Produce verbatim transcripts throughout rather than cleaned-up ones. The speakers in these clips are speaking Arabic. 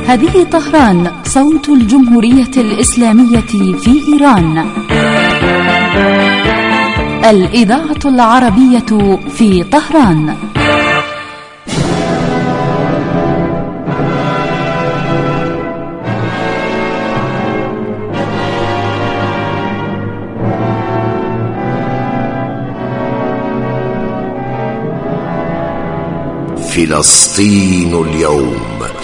هذه طهران، صوت الجمهورية الإسلامية في إيران. الإذاعة العربية في طهران. فلسطين اليوم.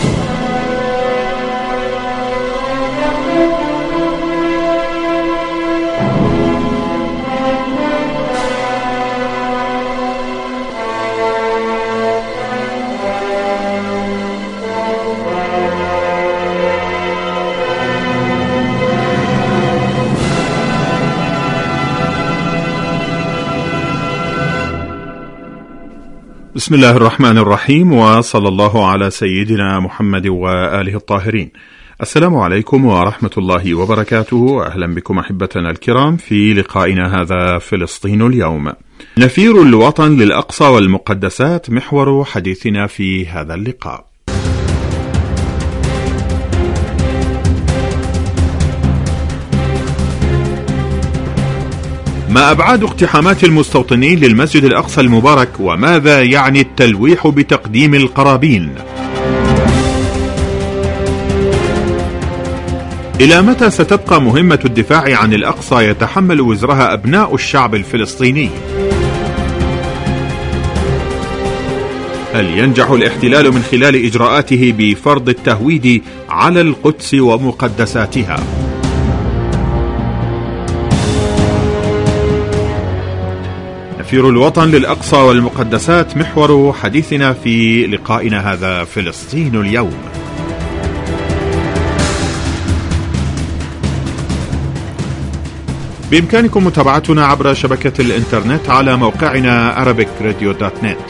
بسم الله الرحمن الرحيم، وصلى الله على سيدنا محمد وآله الطاهرين. السلام عليكم ورحمة الله وبركاته. أهلا بكم أحبتنا الكرام في لقائنا هذا فلسطين اليوم. نفير الوطن للأقصى والمقدسات محور حديثنا في هذا اللقاء. ما أبعاد اقتحامات المستوطنين للمسجد الأقصى المبارك، وماذا يعني التلويح بتقديم القرابين؟ إلى متى ستبقى مهمة الدفاع عن الأقصى يتحمل وزرها أبناء الشعب الفلسطيني؟ هل ينجح الاحتلال من خلال إجراءاته بفرض التهويد على القدس ومقدساتها؟ نفير الوطن للأقصى والمقدسات محور حديثنا في لقائنا هذا فلسطين اليوم. بإمكانكم متابعتنا عبر شبكة الإنترنت على موقعنا arabic radio dot net.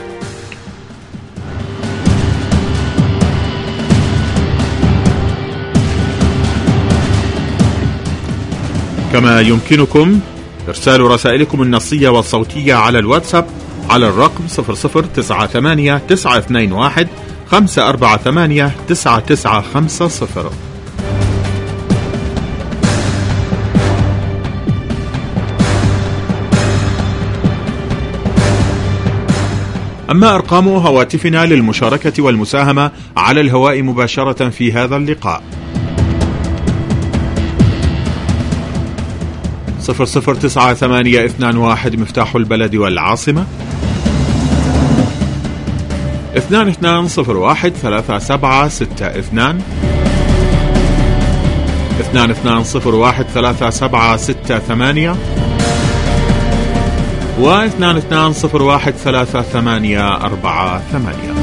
كما يمكنكم إرسال رسائلكم النصية والصوتية على الواتساب على الرقم صفر صفر تسعة ثمانية تسعة اثنين واحد خمسة أربعة ثمانية تسعة تسعة خمسة صفر. أما أرقام هواتفنا للمشاركة والمساهمة على الهواء مباشرة في هذا اللقاء: صفر صفر تسعة ثمانية اثنان واحد مفتاح البلد والعاصمة، اثنان اثنان صفر واحد ثلاثة سبعة ستة اثنان، اثنان اثنان صفر واحد ثلاثة سبعة ستة ثمانية، واثنان اثنان صفر واحد ثلاثة ثمانية أربعة ثمانية.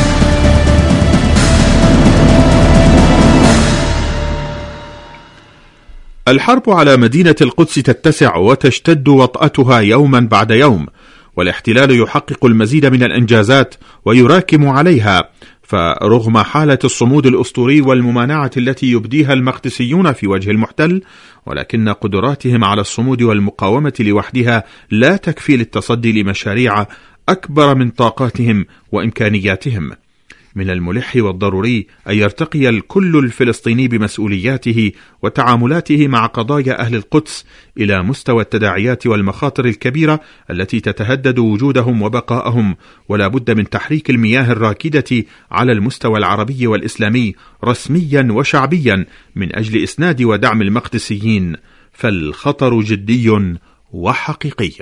الحرب على مدينة القدس تتسع وتشتد وطأتها يوما بعد يوم، والاحتلال يحقق المزيد من الإنجازات ويراكم عليها، فرغم حالة الصمود الأسطوري والممانعة التي يبديها المقدسيون في وجه المحتل، ولكن قدراتهم على الصمود والمقاومة لوحدها لا تكفي للتصدي لمشاريع أكبر من طاقاتهم وإمكانياتهم. من الملح والضروري أن يرتقي الكل الفلسطيني بمسؤولياته وتعاملاته مع قضايا أهل القدس إلى مستوى التداعيات والمخاطر الكبيرة التي تتهدد وجودهم وبقاءهم، ولا بد من تحريك المياه الراكدة على المستوى العربي والإسلامي رسميا وشعبيا من أجل إسناد ودعم المقدسيين، فالخطر جدي وحقيقي.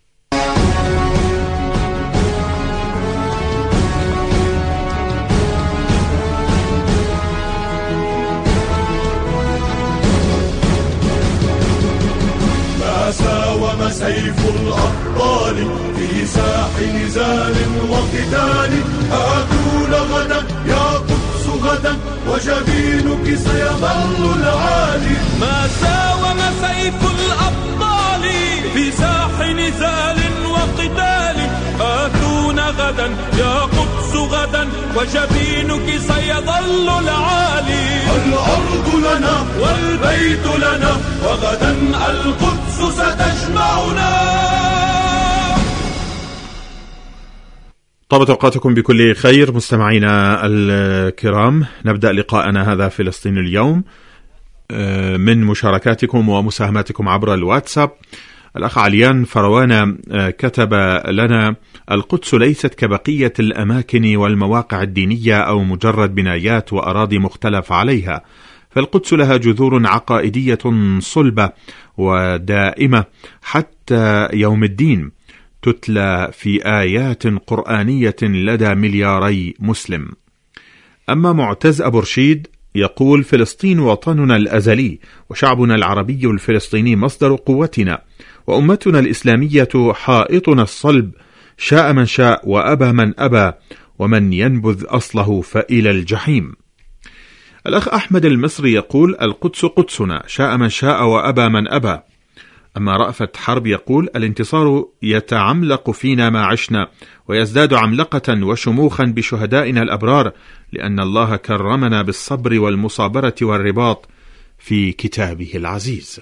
ساوم سيف الأبطال في ساح نزال وقتال، آتون غدا يا قدس غدا وجبينك سيظل العالي. ما ساوم سيف الأبطال في ساح نزال وقتال، آتون غدا يا قدس غدا وجبينك سيظل العالي. الأرض لنا والبيت لنا وغدا القدس ستجمعنا. طابت أوقاتكم بكل خير مستمعينا الكرام. نبدأ لقاءنا هذا فلسطين اليوم من مشاركاتكم ومساهماتكم عبر الواتساب. الأخ عليان فروان كتب لنا: القدس ليست كبقية الأماكن والمواقع الدينية أو مجرد بنايات وأراضي مختلف عليها، فالقدس لها جذور عقائدية صلبة ودائمة حتى يوم الدين، تتلى في آيات قرآنية لدى ملياري مسلم. أما معتز أبو رشيد يقول: فلسطين وطننا الأزلي، وشعبنا العربي الفلسطيني مصدر قوتنا، وأمتنا الإسلامية حائطنا الصلب، شاء من شاء وأبى من أبى، ومن ينبذ أصله فإلى الجحيم. الأخ أحمد المصري يقول: القدس قدسنا، شاء من شاء وأبى من أبى. أما رأفت حرب يقول: الانتصار يتعملق فينا ما عشنا، ويزداد عملقة وشموخا بشهدائنا الأبرار، لأن الله كرمنا بالصبر والمصابرة والرباط في كتابه العزيز.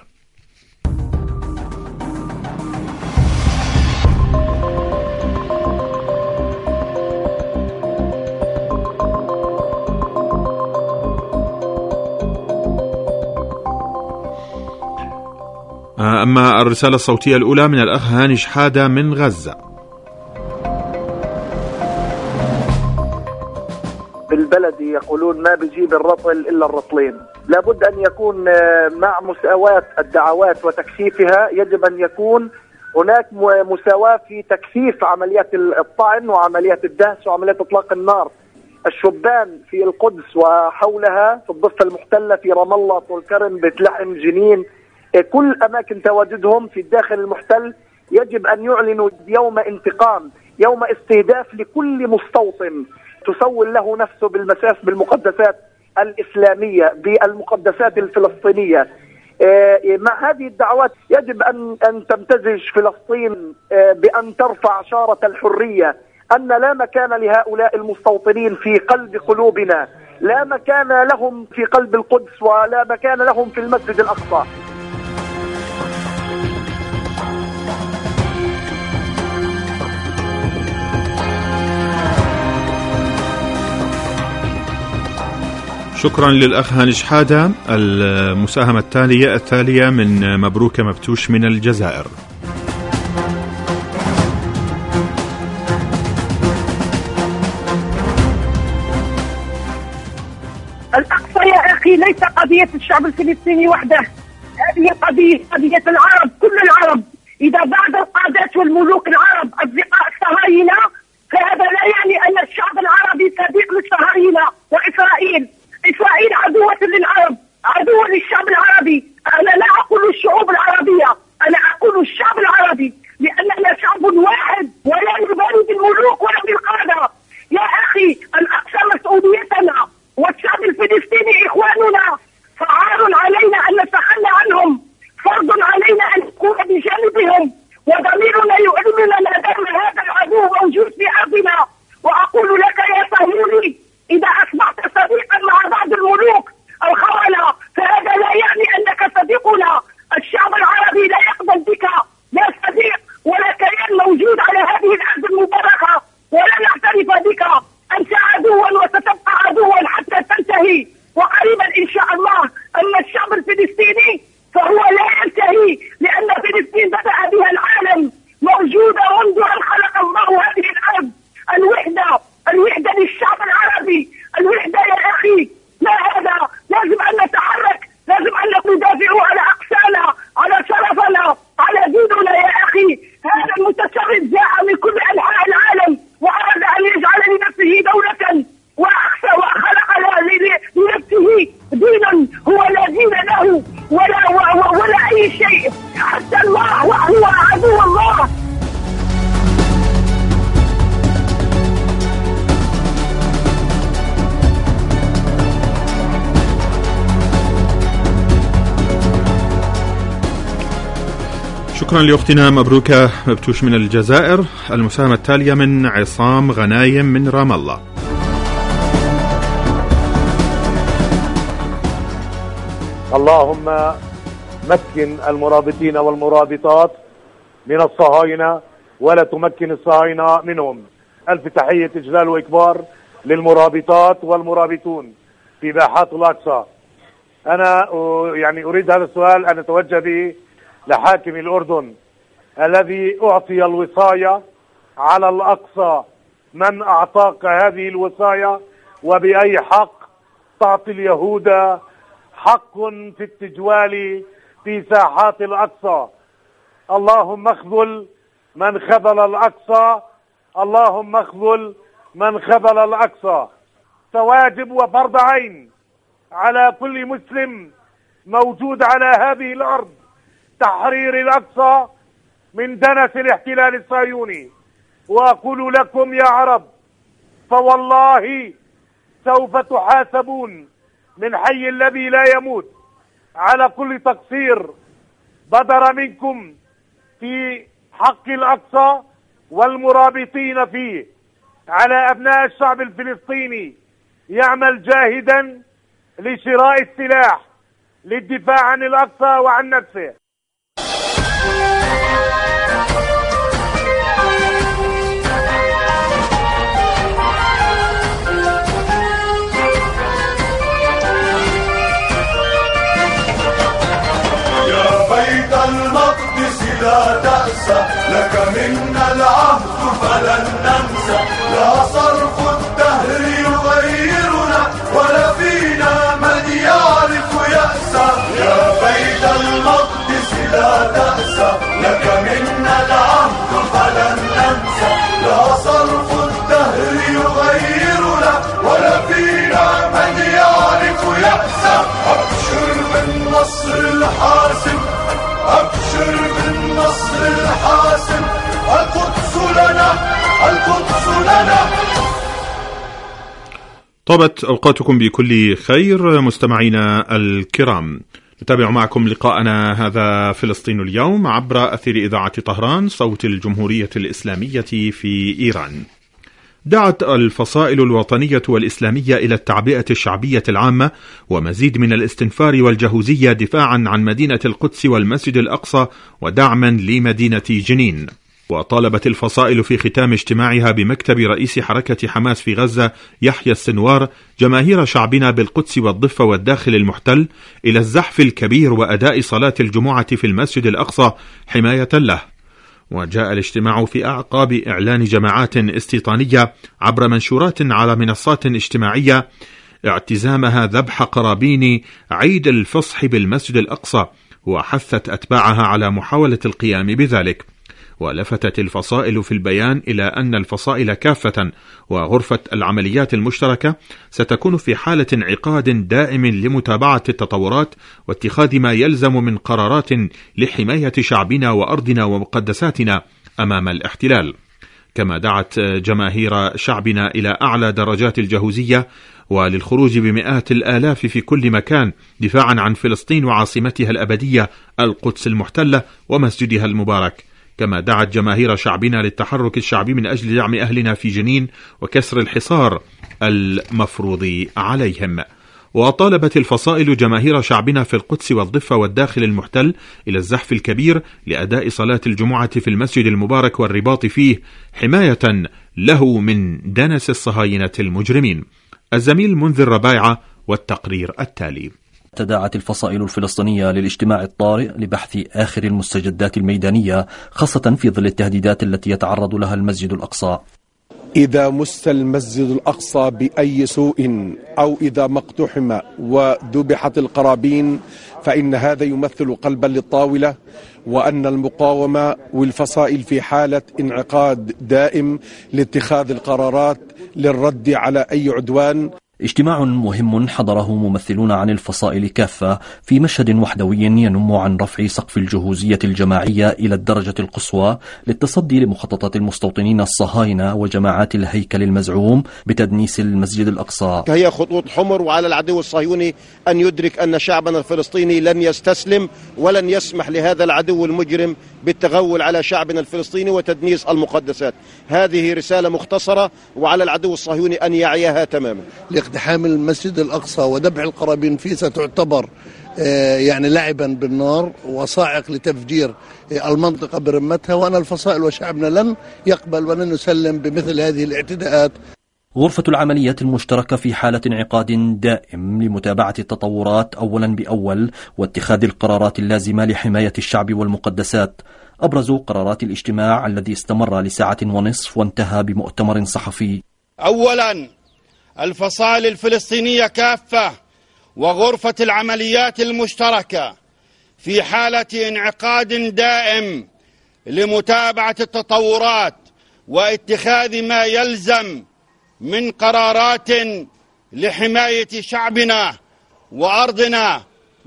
أما الرسالة الصوتية الأولى من الأخ هاني شحادة من غزة. بالبلد يقولون ما بيجيب الرطل إلا الرطلين. لابد أن يكون مع مساواة الدعوات وتكثيفها، يجب أن يكون هناك مساواة في تكثيف عمليات الطعن وعمليات الدهس وعمليات إطلاق النار. الشبان في القدس وحولها، في الضفة المحتلة، في رام الله، طول كرم، بيت لحم، جنين، كل أماكن تواجدهم في الداخل المحتل، يجب أن يعلنوا يوم انتقام، يوم استهداف لكل مستوطن تسول له نفسه بالمساس بالمقدسات الإسلامية، بالمقدسات الفلسطينية. مع هذه الدعوات يجب أن أن تمتزج فلسطين بأن ترفع شارة الحرية، أن لا مكان لهؤلاء المستوطنين في قلب قلوبنا، لا مكان لهم في قلب القدس، ولا مكان لهم في المسجد الأقصى. شكرا للأخ هاني شحادة. المساهمة التالية التالية من مبروكة مبتوش من الجزائر. الأقصى يا أخي ليس قضية الشعب الفلسطيني وحده، هذه قضية قضية العرب، كل العرب. إذا بعض القادات والملوك العرب أصدقاء الصهاينة، فهذا لا يعني أن الشعب العربي صديق للصهاينة وإسرائيل. إسرائيل عدوة للعرب، عدوة للشعب العربي. أنا لا أقول الشعوب العربية، أنا أقول الشعب العربي، لأننا شعب واحد ولا نبالي بالملوك ولا بالقادة. يا أخي الأقصى مسؤوليتنا، والشعب الفلسطيني إخواننا، فعار علينا أن نتخلى عنهم، فرض علينا أن نكون بجانبهم، وضميرنا يؤلمنا ما دام هذا العدو موجود في أرضنا. وأقول لك يا صهيوني، إذا أصبحت صديقا مع بعض الملوك الخونة، فهذا لا يعني أنك صديقنا. الشعب العربي لا يقبل بك لا صديق ولا كيان موجود على هذه الأرض المباركة، ولا نعترف بك. أنت عدوا وستبقى عدوا حتى تنتهي، وقريبا إن شاء الله. أما الشعب الفلسطيني فهو لا ينتهي، لأن فلسطين بدأ بها العالم، موجودة منذ أن خلق الله هذه الأرض. الوحدة، الوحدة للشعب العربي، الوحدة يا أخي. لا هذا لازم أن نتحرك، لازم أن ندافع على أقسانا، على شرفنا، على ديننا يا أخي. هذا المتشرد جاء من كل أنحاء العالم وأراد أن يجعل لنفسه دولة، وأخسى وخلق لنفسه دينا هو لا دين له ولا, ولا أي شيء، حتى الله وهو عدو الله. شكرا لأختنا مبروكة مبتوش من الجزائر. المساهمة التالية من عصام غنايم من رام الله. اللهم مكن المرابطين والمرابطات من الصهاينة، ولا تمكن الصهاينة منهم. ألف تحية إجلال وإكبار للمرابطات والمرابطون في باحات الأقصى. أنا يعني أريد هذا السؤال أن أتوجه به لحاكم الأردن الذي أعطي الوصاية على الأقصى. من أعطاك هذه الوصاية وبأي حق تعطي اليهود حق في التجوال في ساحات الأقصى؟ اللهم اخذل من خذل الأقصى، اللهم اخذل من خذل الأقصى. فواجب وفرض عين على كل مسلم موجود على هذه الأرض تحرير الأقصى من دنس الاحتلال الصهيوني. وأقول لكم يا عرب، فوالله سوف تحاسبون من حي الذي لا يموت على كل تقصير بدر منكم في حق الأقصى والمرابطين فيه. على أبناء الشعب الفلسطيني يعمل جاهدا لشراء السلاح للدفاع عن الأقصى وعن نفسه. بيت المقدس لا تأسى، لك منا العهد فلن ننسى. لا صرف الدهر يغيرنا ولا فينا من يعرف يأسى. يا بيت المقدس لا تأسى، لك منا العهد فلن ننسى. لا صرف الدهر يغيرنا ولا فينا من يعرف يأسى. أبشر بالنصر الحاسم، أبشر بالنصر الحاسم. القدس لنا، القدس لنا. طابت أوقاتكم بكل خير مستمعينا الكرام. نتابع معكم لقاءنا هذا فلسطين اليوم عبر أثير إذاعة طهران صوت الجمهورية الإسلامية في إيران. دعت الفصائل الوطنية والإسلامية إلى التعبئة الشعبية العامة ومزيد من الاستنفار والجهوزية دفاعا عن مدينة القدس والمسجد الأقصى ودعما لمدينة جنين. وطالبت الفصائل في ختام اجتماعها بمكتب رئيس حركة حماس في غزة يحيى السنوار جماهير شعبنا بالقدس والضفة والداخل المحتل إلى الزحف الكبير وأداء صلاة الجمعة في المسجد الأقصى حماية له. وجاء الاجتماع في أعقاب إعلان جماعات استيطانية عبر منشورات على منصات اجتماعية اعتزامها ذبح قرابين عيد الفصح بالمسجد الأقصى، وحثت أتباعها على محاولة القيام بذلك. ولفتت الفصائل في البيان إلى أن الفصائل كافة وغرفة العمليات المشتركة ستكون في حالة انعقاد دائم لمتابعة التطورات واتخاذ ما يلزم من قرارات لحماية شعبنا وأرضنا ومقدساتنا أمام الاحتلال. كما دعت جماهير شعبنا إلى أعلى درجات الجهوزية وللخروج بمئات الآلاف في كل مكان دفاعا عن فلسطين وعاصمتها الأبدية القدس المحتلة ومسجدها المبارك. كما دعت جماهير شعبنا للتحرك الشعبي من أجل دعم أهلنا في جنين وكسر الحصار المفروض عليهم. وطالبت الفصائل جماهير شعبنا في القدس والضفة والداخل المحتل إلى الزحف الكبير لأداء صلاة الجمعة في المسجد المبارك والرباط فيه حماية له من دنس الصهاينة المجرمين. الزميل منذر ربايعة والتقرير التالي. تداعت الفصائل الفلسطينية للاجتماع الطارئ لبحث آخر المستجدات الميدانية، خاصة في ظل التهديدات التي يتعرض لها المسجد الأقصى. إذا مس المسجد الأقصى بأي سوء أو إذا ما اقتحم وذبحت القرابين فإن هذا يمثل قلبا للطاولة، وأن المقاومة والفصائل في حالة انعقاد دائم لاتخاذ القرارات للرد على أي عدوان. اجتماع مهم حضره ممثلون عن الفصائل كافة في مشهد وحدوي ينم عن رفع سقف الجهوزية الجماعية إلى الدرجة القصوى للتصدي لمخططات المستوطنين الصهاينة وجماعات الهيكل المزعوم بتدنيس المسجد الأقصى. هي خطوط حمر، وعلى العدو الصهيوني أن يدرك أن شعبنا الفلسطيني لن يستسلم ولن يسمح لهذا العدو المجرم بالتغول على شعبنا الفلسطيني وتدنيس المقدسات. هذه رسالة مختصرة، وعلى العدو الصهيوني أن يعيها تماما. اقتحام المسجد الأقصى وذبح القرابين فيه ستعتبر يعني لعبا بالنار وصاعق لتفجير المنطقة برمتها، وأن الفصائل وشعبنا لن يقبل ولن يسلم بمثل هذه الاعتداءات. غرفة العمليات المشتركة في حالة انعقاد دائم لمتابعة التطورات أولا بأول واتخاذ القرارات اللازمة لحماية الشعب والمقدسات. أبرزوا قرارات الاجتماع الذي استمر لساعة ونصف وانتهى بمؤتمر صحفي. أولا، الفصائل الفلسطينية كافة وغرفة العمليات المشتركة في حالة انعقاد دائم لمتابعة التطورات واتخاذ ما يلزم من قرارات لحماية شعبنا وأرضنا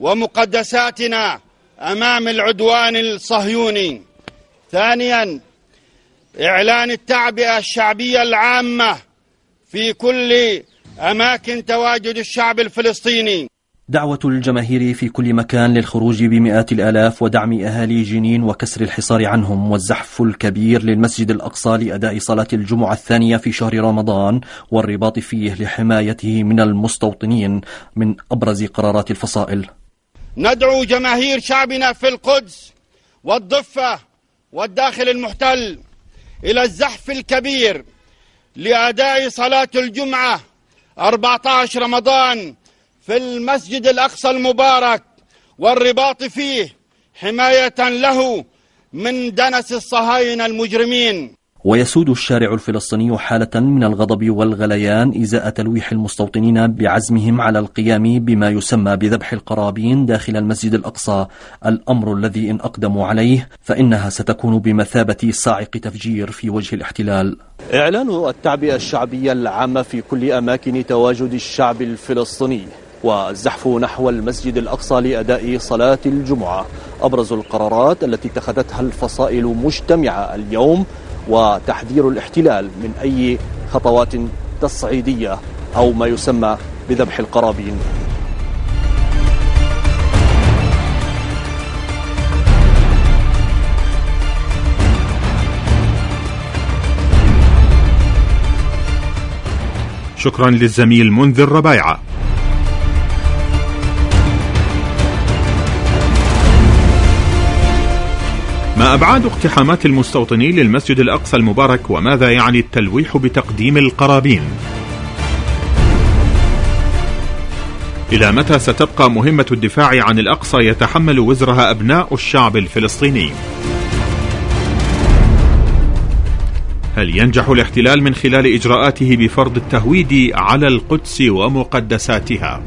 ومقدساتنا أمام العدوان الصهيوني. ثانيا، إعلان التعبئة الشعبية العامة في كل أماكن تواجد الشعب الفلسطيني. دعوة الجماهير في كل مكان للخروج بمئات الآلاف ودعم أهالي جنين وكسر الحصار عنهم، والزحف الكبير للمسجد الأقصى لأداء صلاة الجمعة الثانية في شهر رمضان والرباط فيه لحمايته من المستوطنين من أبرز قرارات الفصائل. ندعو جماهير شعبنا في القدس والضفة والداخل المحتل إلى الزحف الكبير لأداء صلاة الجمعة أربعة عشر رمضان في المسجد الأقصى المبارك والرباط فيه حماية له من دنس الصهاينة المجرمين. ويسود الشارع الفلسطيني حالة من الغضب والغليان إزاء تلويح المستوطنين بعزمهم على القيام بما يسمى بذبح القرابين داخل المسجد الأقصى، الأمر الذي إن أقدموا عليه فإنها ستكون بمثابة صاعق تفجير في وجه الاحتلال. إعلان التعبئة الشعبية العامة في كل أماكن تواجد الشعب الفلسطيني والزحف نحو المسجد الأقصى لأداء صلاة الجمعة أبرز القرارات التي اتخذتها الفصائل مجتمعة اليوم، وتحذير الاحتلال من أي خطوات تصعيدية أو ما يسمى بذبح القرابين. شكرا للزميل منذر ربيعة. ما أبعاد اقتحامات المستوطنين للمسجد الأقصى المبارك، وماذا يعني التلويح بتقديم القرابين؟ إلى متى ستبقى مهمة الدفاع عن الأقصى يتحمل وزرها أبناء الشعب الفلسطيني؟ هل ينجح الاحتلال من خلال إجراءاته بفرض التهويد على القدس ومقدساتها؟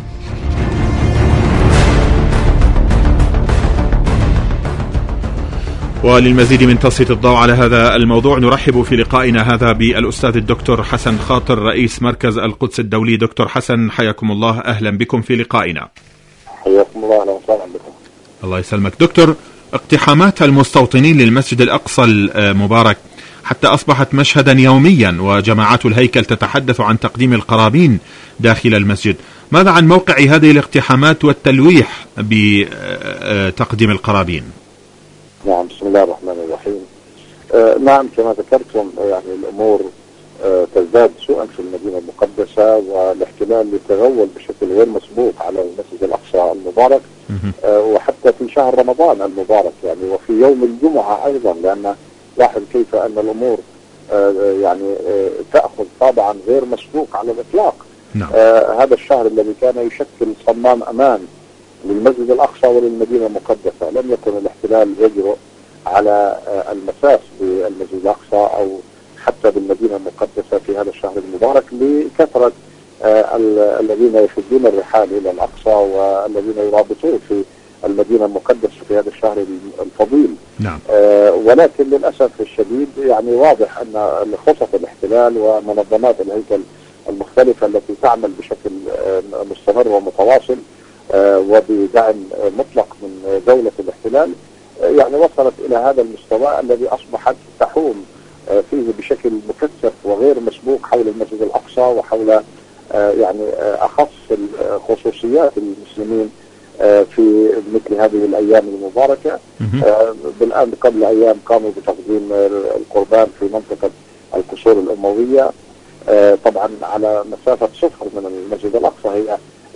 وللمزيد من تسليط الضوء على هذا الموضوع نرحب في لقائنا هذا بالأستاذ الدكتور حسن خاطر رئيس مركز القدس الدولي. دكتور حسن، حياكم الله، أهلا بكم في لقائنا. حياكم الله، أهلا وسهلا بكم. الله يسلمك. دكتور، اقتحامات المستوطنين للمسجد الأقصى المبارك حتى أصبحت مشهدا يوميا، وجماعات الهيكل تتحدث عن تقديم القرابين داخل المسجد. ماذا عن موقع هذه الاقتحامات والتلويح بتقديم القرابين؟ نعم، بسم الله الرحمن الرحيم. آه نعم، كما ذكرتم يعني الأمور آه تزداد سوءا في المدينة المقدسة، والاحتلال يتغول بشكل غير مسبوق على المسجد الأقصى المبارك، آه وحتى في شهر رمضان المبارك يعني، وفي يوم الجمعة أيضا، لأن لاحظ كيف أن الأمور آه يعني آه تأخذ طابعا غير مسبوق على الإطلاق. نعم. آه هذا الشهر الذي كان يشكل صمام أمان للمسجد الأقصى وللمدينة المقدسة، لم يكن الاحتلال يجرؤ على المساس بالمسجد الأقصى أو حتى بالمدينة المقدسة في هذا الشهر المبارك، لكثرة الذين يشدون الرحال إلى الأقصى والذين يرابطون في المدينة المقدسة في هذا الشهر الفضيل. نعم. ولكن للأسف الشديد يعني واضح أن خطط الاحتلال ومنظمات الهيكل المختلفة التي تعمل بشكل مستمر ومتواصل وبدعم مطلق من دولة الاحتلال يعني وصلت إلى هذا المستوى الذي أصبحت تحوم فيه بشكل مكثف وغير مسبوق حول المسجد الأقصى وحول يعني أخص خصوصيات المسلمين في مثل هذه الأيام المباركة. بالآن قبل أيام قاموا بتقديم القربان في منطقة القصور الأموية، طبعا على مسافة صفر من المسجد الأقصى، هي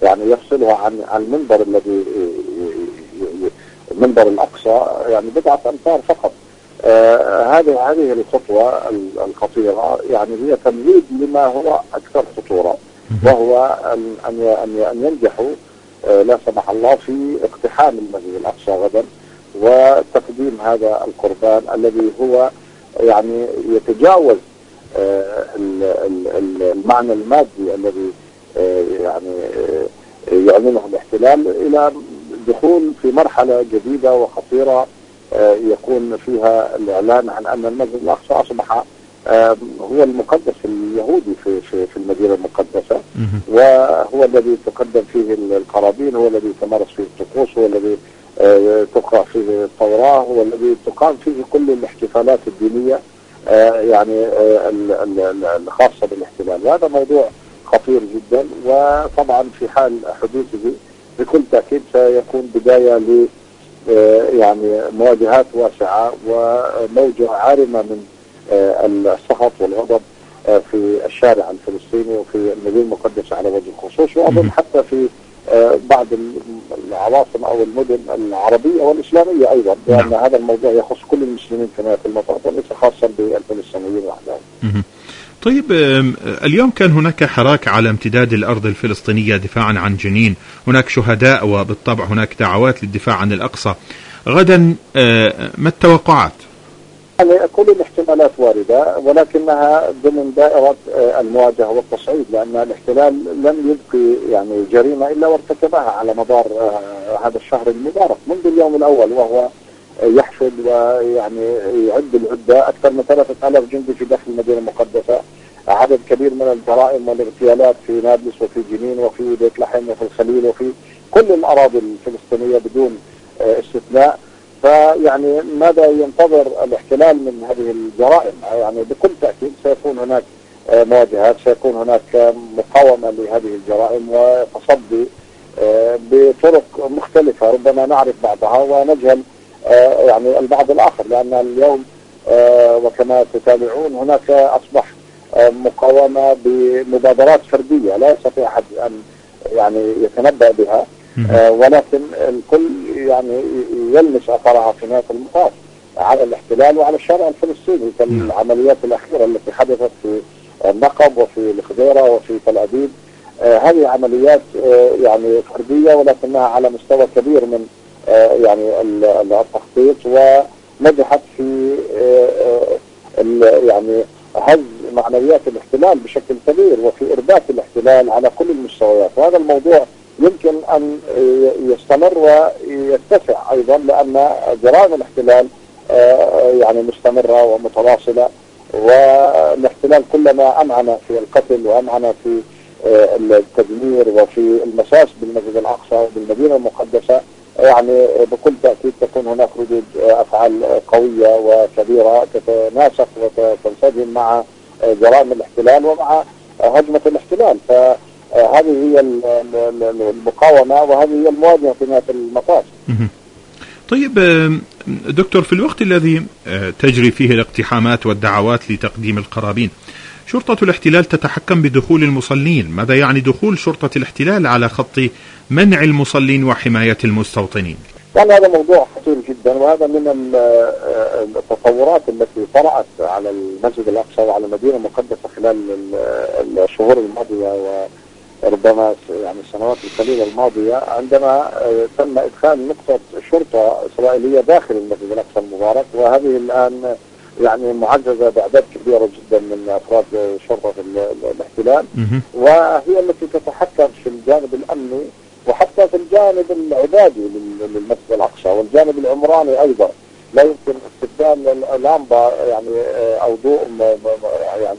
يعني يفصلها عن عن المنبر الذي منبر الأقصى يعني بضعة أمتار فقط. آه هذه هذه الخطوة الخطيرة يعني هي تمهيد لما هو أكثر خطورة، وهو أن أن أن ينجحوا آه لا سمح الله في اقتحام المسجد الأقصى غدا وتقديم هذا القربان الذي هو يعني يتجاوز آه المعنى المادي الذي آه يعني آه يعلنه الاحتلال إلى دخول في مرحلة جديدة وخطيرة يكون فيها الإعلان عن أن المسجد الأقصى أصبح هو المقدس اليهودي في في في المدينة المقدسة، وهو الذي تقدم فيه القرابين، هو الذي تمارس فيه الطقوس، هو الذي تقرأ فيه التوراة، هو الذي تقام فيه كل الاحتفالات الدينية يعني الخاصة بالاحتلال. وهذا موضوع خطير جدا، وطبعا في حال حدوثه بكل تأكيد سيكون بداية ل يعني مواجهات واسعة وموجة عارمة من السخط والغضب في الشارع الفلسطيني وفي المدينة المقدسة على وجه الخصوص، وأظن حتى في بعض العواصم أو المدن العربية والإسلامية أيضا، لأن هذا الموضوع يخص كل المسلمين كما في المطاف وليس خاصا بالفلسطينيين وحدهم. طيب اليوم كان هناك حراك على امتداد الأرض الفلسطينية دفاعا عن جنين، هناك شهداء وبالطبع هناك دعوات للدفاع عن الأقصى. غدا ما التوقعات؟ يعني كل الاحتمالات واردة، ولكنها ضمن دائرة المواجهة والتصعيد، لأن الاحتلال لم يبقي يعني جريمة إلا وارتكبها على مدار هذا الشهر المبارك منذ اليوم الأول، وهو يحشد ويعني يعد العدة أكثر من ثلاثة آلاف جندي في داخل المدينة المقدسة، عدد كبير من الجرائم والاغتيالات في نابلس وفي جنين وفي بيت لحم وفي الخليل وفي كل الأراضي الفلسطينية بدون استثناء. فيعني ماذا ينتظر الاحتلال من هذه الجرائم؟ يعني بكل تأكيد سيكون هناك مواجهات، سيكون هناك مقاومة لهذه الجرائم وتصدي بطرق مختلفة، ربما نعرف بعضها ونجهل يعني البعض الآخر، لأن اليوم وكما تتابعون هناك أصبح مقاومة بمبادرات فردية لا يستطيع أحد أن يعني يتنبأ بها، ولكن الكل يعني يلمس أثرها في نهاية المطاف على الاحتلال وعلى الشارع الفلسطيني، كالعمليات الأخيرة التي حدثت في النقب وفي الخديرة وفي تل أبيب. هذه عمليات يعني فردية ولكنها على مستوى كبير من يعني التخطيط، ونجحت في يعني هز معنويات الاحتلال بشكل كبير وفي إرباك الاحتلال على كل المستويات. وهذا الموضوع يمكن أن يستمر ويتسع أيضا، لأن جرائم الاحتلال يعني مستمرة ومتواصلة، والاحتلال كلما أمعن في القتل وأمعن في التدمير وفي المساس بالمسجد الأقصى وبالمدينة المقدسة، يعني بكل تأكيد تكون هناك ردود أفعال قوية وكبيرة تتناسق وتنسجم مع جرائم الاحتلال ومع هجمة الاحتلال. فهذه هي المقاومة وهذه هي المواجهة في نهاية المطاف. طيب دكتور، في الوقت الذي تجري فيه الاقتحامات والدعوات لتقديم القرابين، شرطة الاحتلال تتحكم بدخول المصلين. ماذا يعني دخول شرطة الاحتلال على خط منع المصلين وحماية المستوطنين؟ يعني هذا موضوع خطير جدا، وهذا من التطورات التي طرأت على المسجد الأقصى وعلى المدينة المقدسة خلال الشهور الماضية وربما يعني السنوات القليلة الماضية، عندما تم إدخال نقطة شرطة إسرائيلية داخل المسجد الأقصى المبارك، وهذه الآن يعني معززة بأعداد كبيرة جدا من أفراد شرطة الاحتلال، وهي التي تتحكم في الجانب الأمني وحتى في الجانب العبادي للمسجد الأقصى والجانب العمراني أيضا. لا يمكن استبدال اللامبة يعني أو ضوء يعني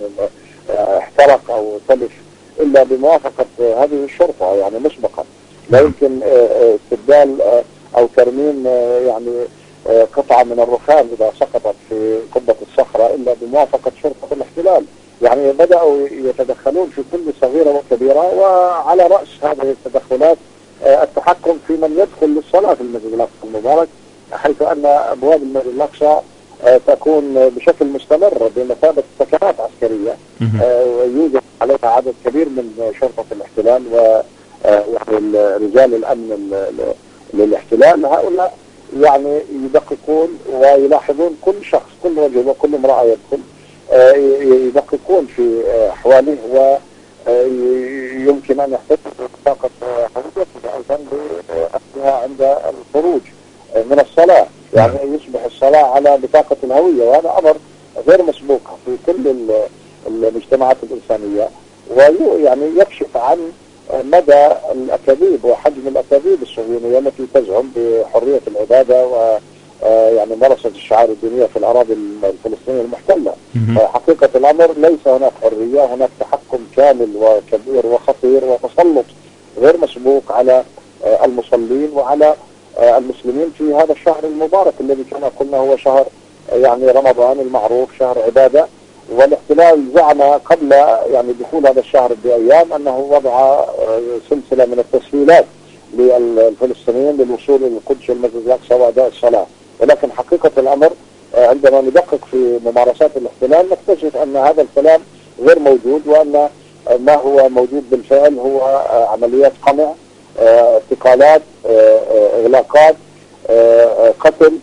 احترق أو تلف إلا بموافقة هذه الشرطة يعني مسبقا. لا يمكن استبدال أو ترميم يعني قطعة من الرخام إذا سقطت في قبة الصخرة إلا بموافقة شرطة الاحتلال. يعني بدأوا يتدخلون في كل صغيرة وكبيرة، وعلى رأس هذه التدخلات التحكم في من يدخل للصلاة في المسجد الأقصى المبارك، حيث أن أبواب المسجد الأقصى تكون بشكل مستمر بمثابة سكنات عسكرية يوجد عليها عدد كبير من شرطة الاحتلال يعني رجال الامن للاحتلال، هؤلاء يعني يدققون ويلاحظون كل شخص، كل رجل وكل امرأة يدخل، يدققون في احواله، ويمكن ان يحتفظ ببطاقة هويته ايضا باخذها عند الخروج من الصلاة، يعني يصبح الصلاة على بطاقة الهوية، وهذا امر غير مسبوق في كل المجتمعات الانسانية، ويعني يكشف عن مدى الأكاذيب وحجم الأكاذيب الصهيونية التي تزعم بحرية العبادة و يعني ممارسة الشعائر الدينية في الأراضي الفلسطينية المحتلة. حقيقة الأمر ليس هناك حرية، هناك تحكم كامل وكبير وخطير وتسلط غير مسبوق على المصلين وعلى المسلمين في هذا الشهر المبارك الذي كما قلنا هو شهر يعني رمضان المعروف شهر عبادة. والاحتلال زعم قبل يعني دخول هذا الشهر بأيام أنه وضع سلسلة من التسهيلات للفلسطينيين للوصول إلى القدس والمسجد الأقصى وأداء الصلاة، ولكن حقيقة الأمر عندما ندقق في ممارسات الاحتلال نكتشف أن هذا الكلام غير موجود، وأن ما هو موجود بالفعل هو عمليات قمع، اعتقالات، إغلاقات، قتل،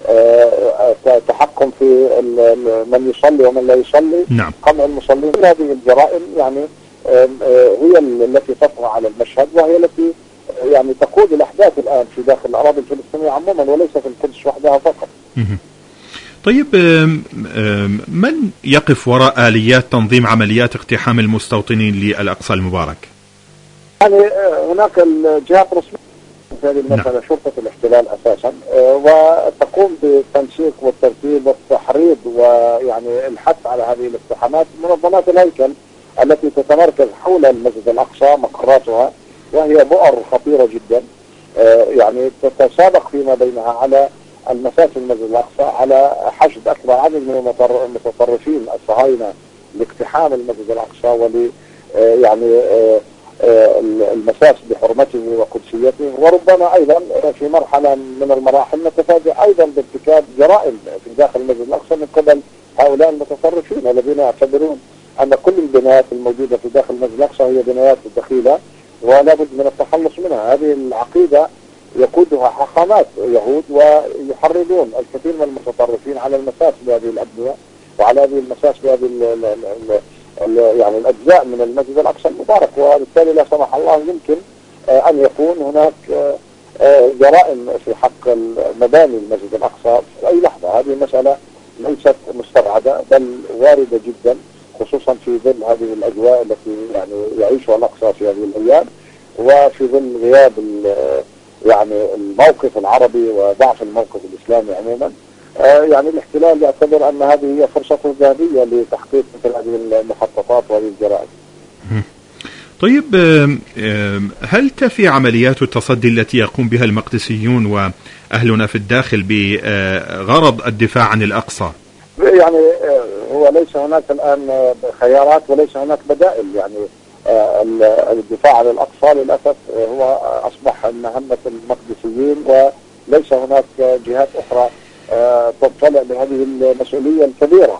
تحكم في من يصلي ومن لا يصلي، نعم. قمع المصلين. هذه الجرائم يعني هي التي تطغى على المشهد، وهي التي يعني تقود الأحداث الآن في داخل الأراضي الفلسطينية عموما وليس في القدس وحدها فقط. طيب، من يقف وراء آليات تنظيم عمليات اقتحام المستوطنين للأقصى المبارك؟ يعني هناك الجهات الرسمية في هذه المسألة، نعم. شرطة الاحتلال أساسا، وتقوم بالتنسيق والترتيب والتحريض ويعني الحث على هذه الاقتحامات منظمات الهيكل التي تتمركز حول المسجد الأقصى مقراتها، وهي بؤر خطيرة جدا يعني تتسابق فيما بينها على المساس المسجد الأقصى، على حشد أكبر عدد من المتطرفين الصهاينة لاقتحام المسجد الأقصى ول يعني المساس بحرمته وقدسيته، وربما أيضا في مرحلة من المراحل نتفاجأ أيضا بارتكاب جرائم في داخل المسجد الأقصى من قبل هؤلاء المتطرفين الذين يعتبرون أن كل البنايات الموجودة في داخل المسجد الأقصى هي بنايات دخيلة ولا بد من التخلص منها. هذه العقيدة يقودها حاخامات يهود، ويحرضون الكثير من المتطرفين على المساس بهذه الأبنية وعلى هذه المساس بهذه يعني الأجزاء من المسجد الأقصى المبارك، وبالتالي لا سمح الله يمكن أن يكون هناك جرائم في حق مباني المسجد الأقصى في أي لحظة. هذه مسألة ليست مستبعدة بل واردة جدا، خصوصا في ظل هذه الأجواء التي يعني يعيشها الأقصى في هذه الأيام، وفي ظل غياب يعني الموقف العربي وضعف الموقف الإسلامي عموما. يعني الاحتلال يعتبر أن هذه هي فرصته الذهبية لتحقيق مثل هذه المخططات وهذه الجرائم. طيب، هل تفي عمليات التصدي التي يقوم بها المقدسيون وأهلنا في الداخل بغرض الدفاع عن الأقصى؟ يعني هو ليس هناك الآن خيارات وليس هناك بدائل، يعني الدفاع عن الأقصى للأسف هو أصبح مهمة المقدسيين، وليس هناك جهات أخرى تطلع بهذه المسؤولية الكبيرة.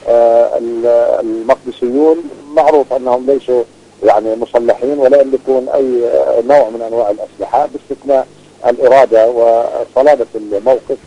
المقدسيون معروف أنهم ليسوا يعني مسلحين ولا يملكون أي نوع من أنواع الأسلحة باستثناء الإرادة وصلابة الموقف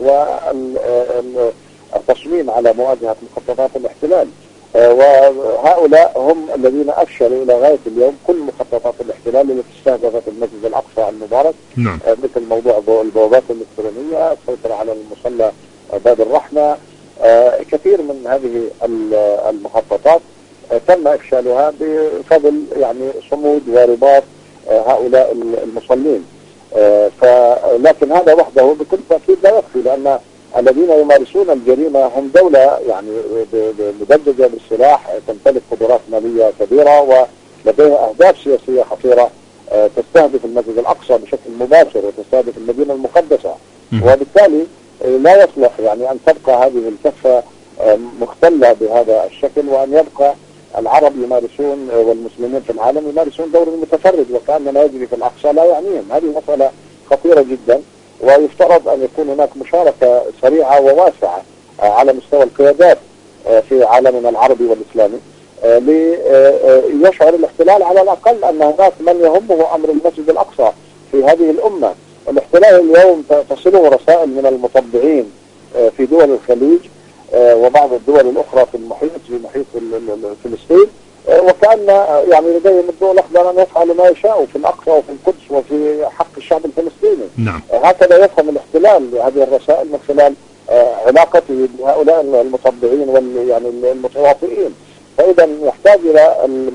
والتصميم على مواجهة مخططات الاحتلال، وهؤلاء هم الذين أفشلوا إلى غاية اليوم كل مخططات الاحتلال التي استهدفت المسجد الأقصى المبارك، نعم. مثل موضوع البوابات الإلكترونية، السيطرة على المصلى باب الرحمة. كثير من هذه المخططات تم إفشالها بفضل يعني صمود ورباط هؤلاء المصلين، لكن هذا وحده بكل تأكيد لا يكفي، لأن الذين يمارسون الجريمة هم دولة يعني مدججة بالسلاح، تمتلك قدرات مالية كبيرة ولديها أهداف سياسية خطيرة، تستهدف المسجد الأقصى بشكل مباشر وتستهدف المدينة المقدسة، وبالتالي لا يصلح يعني أن تبقى هذه الكفة مختلة بهذا الشكل، وأن يبقى العرب يمارسون والمسلمين في العالم يمارسون دور متفرد وكأن ما يجري في الأقصى لا يعنيهم. هذه مسألة خطيرة جدا، ويفترض أن يكون هناك مشاركة سريعة وواسعة على مستوى القيادات في عالمنا العربي والإسلامي ليشعر الاحتلال على الأقل أن هناك من يهمه أمر المسجد الأقصى في هذه الأمة. الاحتلال اليوم تصله رسائل من المطبعين في دول الخليج وبعض الدول الأخرى في المحيط في محيط فلسطين، وكأن يعني لديهم الضوء الأخضر أن يفعلوا ما يشاءوا في الأقصى وفي القدس وفي حق الشعب الفلسطيني. نعم. هكذا يفهم الاحتلال هذه الرسائل من خلال علاقته بهؤلاء المطبعين وال يعني المتواطئين. فإذا يحتاج إلى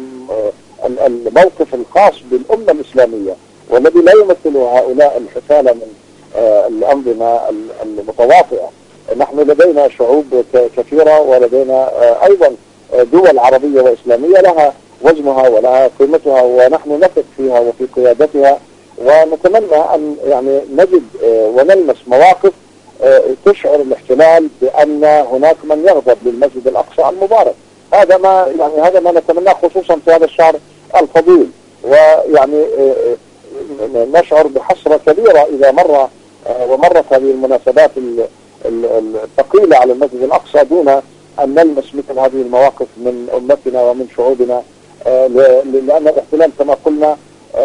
الموقف الخاص بالأمة الإسلامية والذي لا يمثله هؤلاء الحثالة من الأنظمة المتواطئة. نحن لدينا شعوب كثيرة ولدينا أيضا دول عربية وإسلامية لها وزنها ولها قيمتها، ونحن نثق فيها وفي قيادتها، ونتمنى أن يعني نجد ونلمس مواقف تشعر الاحتلال بأن هناك من يغضب للمسجد الأقصى المبارك. هذا ما يعني هذا ما نتمناه خصوصا في هذا الشهر الفضيل، ويعني نشعر بحسرة كبيرة إذا مر ومرت هذه المناسبات الثقيلة على المسجد الأقصى دون أن نلمس مثل هذه المواقف من أمتنا ومن شعوبنا، لأن الاحتلال كما قلنا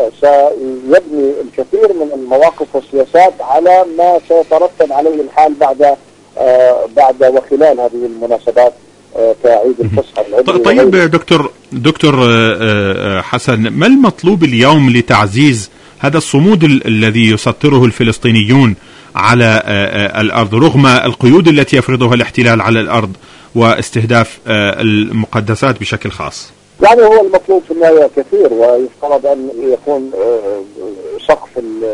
سيبني الكثير من المواقف والسياسات على ما سيترتب عليه الحال بعد بعد وخلال هذه المناسبات كعيد الفصح العبري. طيب دكتور دكتور حسن، ما المطلوب اليوم لتعزيز هذا الصمود الذي يسطره الفلسطينيون على الأرض رغم القيود التي يفرضها الاحتلال على الأرض واستهداف المقدسات بشكل خاص؟ يعني هو المطلوب في النهاية كثير، ويفترض أن يكون سقف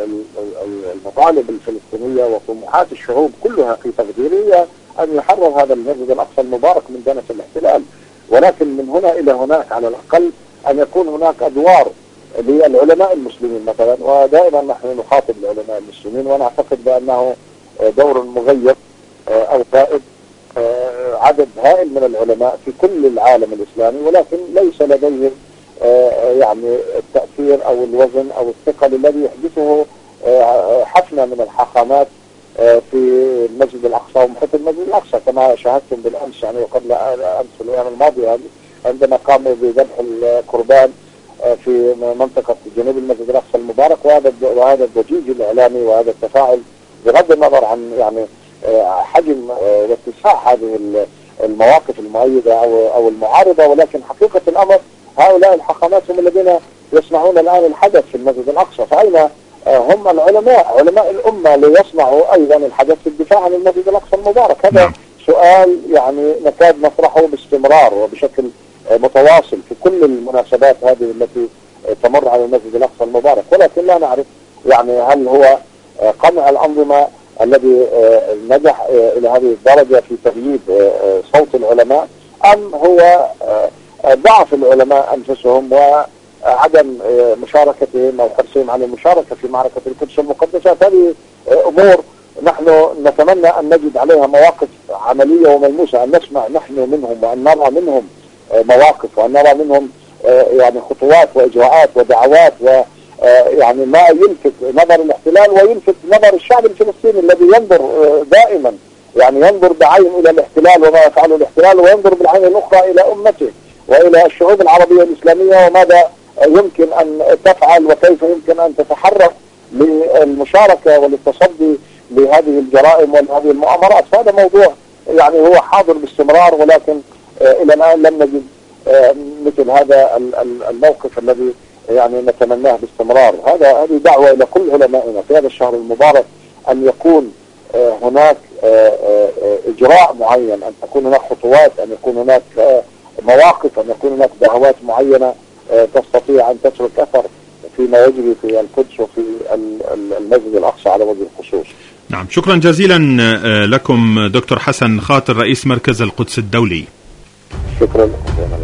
المطالب الفلسطينية وطموحات الشعوب كلها في تقديرية أن يحرر هذا المسجد الأقصى المبارك من دنس الاحتلال، ولكن من هنا إلى هناك على الأقل أن يكون هناك أدوار للعلماء المسلمين مثلا، ودائما نحن نخاطب العلماء المسلمين ونعتقد بأنه دور مغير أو قائد عدد هائل من العلماء في كل العالم الإسلامي، ولكن ليس لديهم يعني التأثير أو الوزن أو الثقل الذي يحدثه حفنة من الحاخامات في المسجد الأقصى ومحيط المسجد الأقصى كما شاهدتم بالأمس يعني وقبل أمس الأيام الماضية عندما قاموا بذبح القربان في منطقة جنوب المسجد الأقصى المبارك، وهذا وهذا الضجيج الإعلامي وهذا التفاعل بغض النظر عن يعني حجم واتساع هذه المواقف المؤيدة أو أو المعارضة، ولكن حقيقة الأمر هؤلاء الحاخامات هم الذين يصنعون الآن الحدث في المسجد الأقصى، فأين هم العلماء علماء الأمة ليصنعوا أيضا الحدث في الدفاع عن المسجد الأقصى المبارك؟ هذا سؤال يعني نكاد نطرحه باستمرار وبشكل متواصل في كل المناسبات هذه التي تمر على المسجد الأقصى المبارك، ولكن لا نعرف يعني هل هو قمع الأنظمة الذي نجح إلى هذه الدرجة في تغييب صوت العلماء، أم هو ضعف العلماء أنفسهم وعدم مشاركتهم أو حرصهم على المشاركة في معركة القدس المقدسة؟ هذه أمور نحن نتمنى أن نجد عليها مواقف عملية وملموسة، أن نسمع نحن منهم وأن نرى منهم مواقف وأن نرى منهم يعني خطوات وإجراءات ودعوات و يعني ما يلفت نظر الاحتلال ويلفت نظر الشعب الفلسطيني الذي ينظر دائما يعني ينظر بعين إلى الاحتلال وما يفعله الاحتلال، وينظر بالعين الأخرى إلى أمته وإلى الشعوب العربية الإسلامية وماذا يمكن أن تفعل وكيف يمكن أن تتحرك للمشاركة وللتصدي لهذه الجرائم ولهذه المؤامرات. فهذا موضوع يعني هو حاضر باستمرار، ولكن إلى الآن لم نجد مثل هذا الموقف الذي يعني نتمناه باستمرار. هذا هذه دعوة إلى كل علمائنا في هذا الشهر المبارك أن يكون هناك إجراء معين، أن تكون هناك خطوات، أن يكون هناك مواقف، أن يكون هناك دعوات معينة تستطيع أن تترك أثر فيما يجري في القدس وفي المسجد الأقصى على وجه الخصوص. نعم، شكرا جزيلا لكم دكتور حسن خاطر رئيس مركز القدس الدولي. شكرا لكم.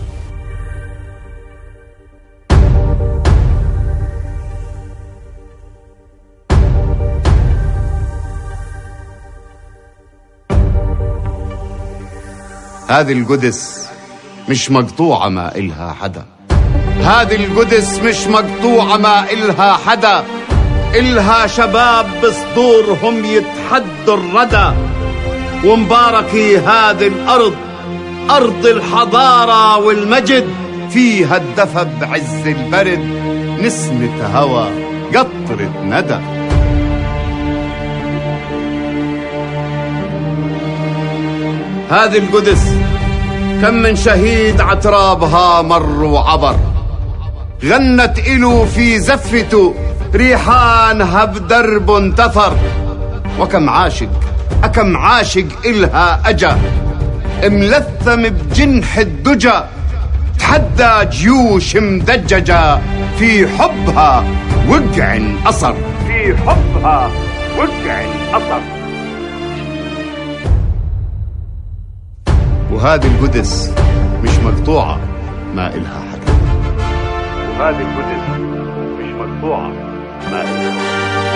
هذه القدس مش مقطوعة ما إلها حدا، هذه القدس مش مقطوعة ما إلها حدا، إلها شباب بصدورهم يتحدوا الردى، ومباركي هذه الأرض أرض الحضارة والمجد، فيها الدفى بعز البرد، نسمة هوى قطرة ندى. هذه القدس كم من شهيد عترابها مر وعبر، غنت إله في زفته ريحانها بدرب انتثر، وكم عاشق أكم عاشق إلها أجا ملثم بجنح الدجى، تحدى جيوش مدججة في حبها وقع أصر، في حبها وقع أصر. وهذه القدس مش مقطوعة ما إلها حدا، وهذه القدس مش مقطوعة ما إلها حدا.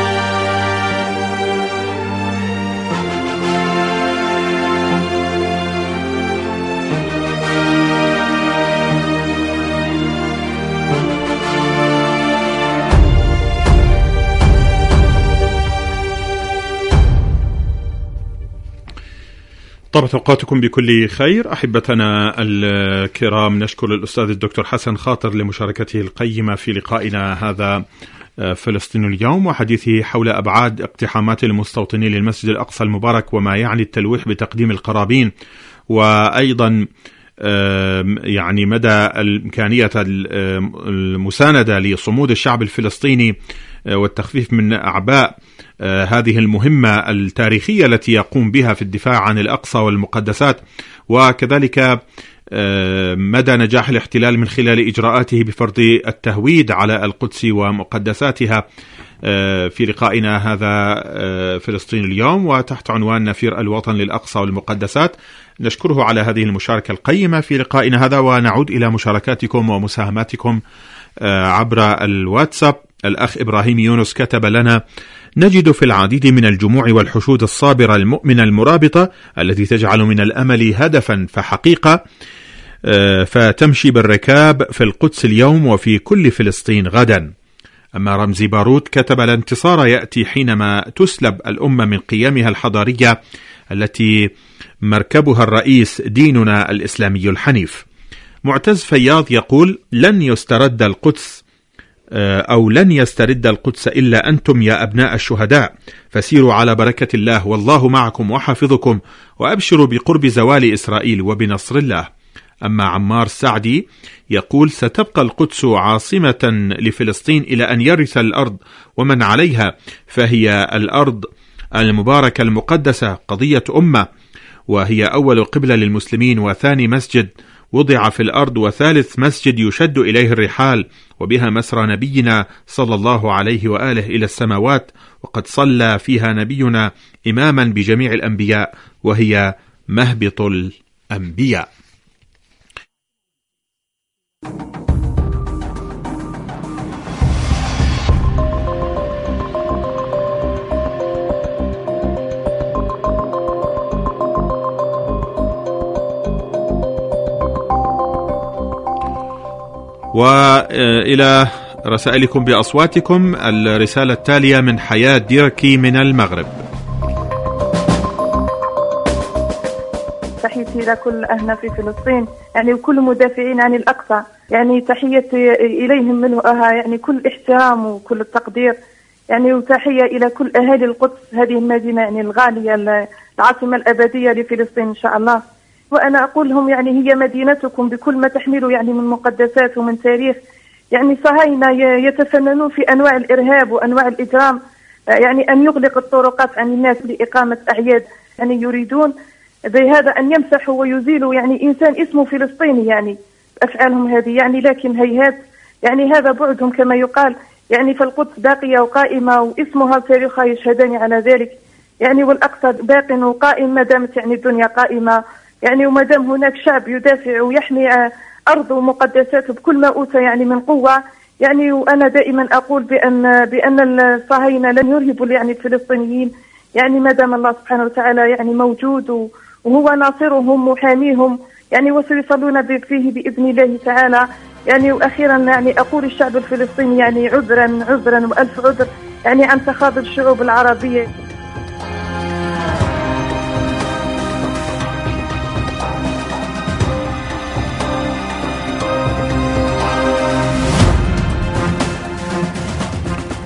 طابت أوقاتكم بكل خير أحبتنا الكرام. نشكر الأستاذ الدكتور حسن خاطر لمشاركته القيمة في لقائنا هذا فلسطين اليوم، وحديثه حول أبعاد اقتحامات المستوطنين للمسجد الأقصى المبارك وما يعني التلويح بتقديم القرابين، وأيضا يعني مدى الإمكانية المساندة لصمود الشعب الفلسطيني والتخفيف من أعباء هذه المهمة التاريخية التي يقوم بها في الدفاع عن الأقصى والمقدسات، وكذلك مدى نجاح الاحتلال من خلال إجراءاته بفرض التهويد على القدس ومقدساتها في لقائنا هذا فلسطين اليوم وتحت عنوان نفير الوطن للأقصى والمقدسات. نشكره على هذه المشاركة القيمة في لقائنا هذا، ونعود إلى مشاركاتكم ومساهماتكم عبر الواتساب. الأخ إبراهيم يونس كتب لنا: نجد في العديد من الجموع والحشود الصابرة المؤمنة المرابطة التي تجعل من الأمل هدفا فحقيقة، فتمشي بالركاب في القدس اليوم وفي كل فلسطين غدا. أما رمزي باروت كتب: الانتصار يأتي حينما تسلب الأمة من قيمها الحضارية التي مركبها الرئيس ديننا الإسلامي الحنيف. معتز فياض يقول: لن يسترد القدس أو لن يسترد القدس إلا أنتم يا أبناء الشهداء، فسيروا على بركة الله والله معكم وحافظكم، وأبشروا بقرب زوال إسرائيل وبنصر الله. أما عمار سعدي يقول: ستبقى القدس عاصمة لفلسطين إلى أن يرث الأرض ومن عليها، فهي الأرض المباركة المقدسة قضية أمة، وهي أول قبلة للمسلمين وثاني مسجد وضع في الأرض وثالث مسجد يشد إليه الرحال، وبها مسرى نبينا صلى الله عليه وآله إلى السماوات، وقد صلى فيها نبينا إماما بجميع الأنبياء، وهي مهبط الأنبياء. وإلى رسائلكم بأصواتكم. الرسالة التالية من حياة ديركي من المغرب: تحياتي إلى كل أهلنا في فلسطين يعني وكل مدافعين عن الأقصى، يعني تحياتي إليهم منها يعني كل احترام وكل التقدير، يعني وتحية إلى كل أهالي القدس، هذه المدينة يعني الغالية العاصمة الأبدية لفلسطين إن شاء الله. وأنا أقول لهم يعني هي مدينتكم بكل ما تحمله يعني من مقدسات ومن تاريخ. يعني صهاينة يتفننون في أنواع الإرهاب وأنواع الإجرام، يعني أن يغلق الطرقات عن الناس لإقامة أعياد، يعني يريدون بهذا أن يمسحوا ويزيلوا يعني إنسان اسمه فلسطيني يعني أفعالهم هذه، يعني لكن هيهات يعني هذا بعدهم كما يقال، يعني فالقدس باقية وقائمة واسمها وتاريخها يشهدان على ذلك، يعني والأقصى باق وقائم ما دامت يعني الدنيا قائمة، يعني وما دام هناك شعب يدافع ويحمي أرضه ومقدساته بكل ما أوتى يعني من قوة. يعني وأنا دائما أقول بأن بأن الصهاينة لن يرهبوا يعني الفلسطينيين، يعني ما دام الله سبحانه وتعالى يعني موجود وهو ناصرهم وحاميهم، يعني وسيصلون فيه بإذن الله تعالى. يعني وأخيرا يعني أقول الشعب الفلسطيني يعني عذرا عذرا وألف عذر يعني عن تخاذل الشعوب العربية.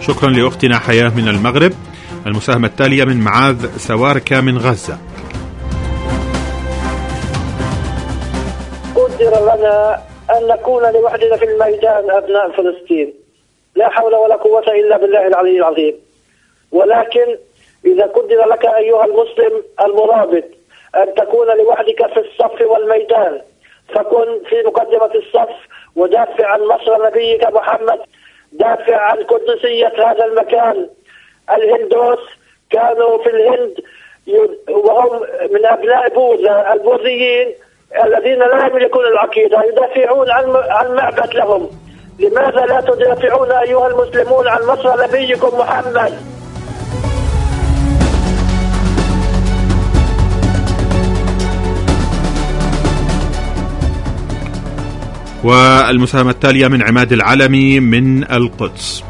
شكرا لأختنا حياة من المغرب. المساهمة التالية من معاذ سواركة من غزة. قدر لنا أن نكون لوحدنا في الميدان أبناء فلسطين، لا حول ولا قوة إلا بالله العلي العظيم. ولكن إذا قدر لك أيها المسلم المرابط أن تكون لوحدك في الصف والميدان، فكن في مقدمة الصف ودافع عن نصر نبيك محمد، دافع عن قدسية هذا المكان. الهندوس كانوا في الهند وهم من أبناء بوذا، البوذيين الذين لا يملكون العقيدة يدافعون عن عن معبد لهم. لماذا لا تدافعون أيها المسلمون عن نصر نبيكم محمد؟ والمساهمة التالية من عماد العلمي من القدس.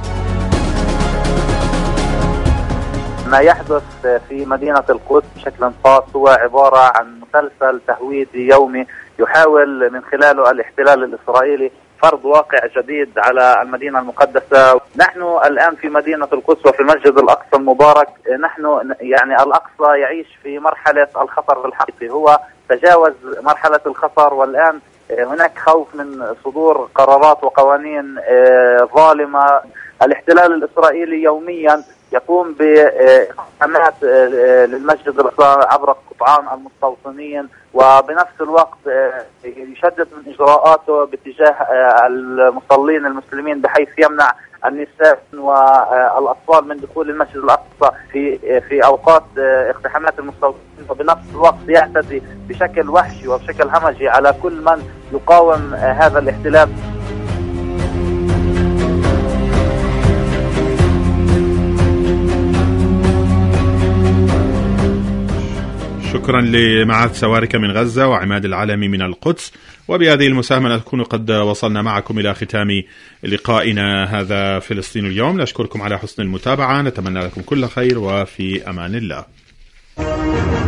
ما يحدث في مدينة القدس بشكل خاص هو عبارة عن مسلسل تهويدي يومي يحاول من خلاله الاحتلال الإسرائيلي فرض واقع جديد على المدينة المقدسة. نحن الآن في مدينة القدس وفي المسجد الأقصى المبارك، نحن يعني الأقصى يعيش في مرحلة الخطر الحقيقي، هو تجاوز مرحلة الخطر، والآن هناك خوف من صدور قرارات وقوانين ظالمة. الاحتلال الإسرائيلي يوميا يقوم باقتحامات للمسجد الأقصى عبر قطعان المستوطنين، وبنفس الوقت يشدد من إجراءاته باتجاه المصلين المسلمين بحيث يمنع النساء والأطفال من دخول المسجد الأقصى في في أوقات اقتحامات المستوطنين، وبنفس الوقت يعتدي بشكل وحشي وبشكل همجي على كل من يقاوم هذا الاحتلال. شكرا لمعاذ سواركة من غزة وعماد العلمي من القدس. وبهذه المساهمة نكون قد وصلنا معكم إلى ختام لقائنا هذا فلسطين اليوم. نشكركم على حسن المتابعة، نتمنى لكم كل خير وفي أمان الله.